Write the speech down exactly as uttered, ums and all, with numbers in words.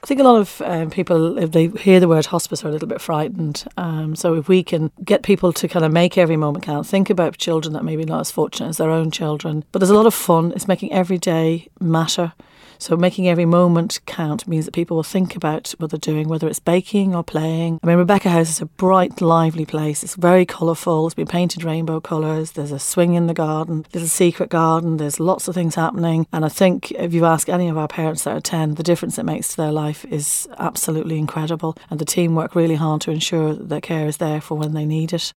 I think a lot of um, people, if they hear the word hospice, are a little bit frightened. Um, so if we can get people to kind of make every moment count, think about children that maybe not as fortunate as their own children. But there's a lot of fun. It's making every day matter. So making every moment count means that people will think about what they're doing, whether it's baking or playing. I mean, Rebecca House is a bright, lively place. It's very colourful. It's been painted rainbow colours. There's a swing in the garden. There's a secret garden. There's lots of things happening. And I think if you ask any of our parents that attend, the difference it makes to their life is absolutely incredible. And the team work really hard to ensure that their care is there for when they need it.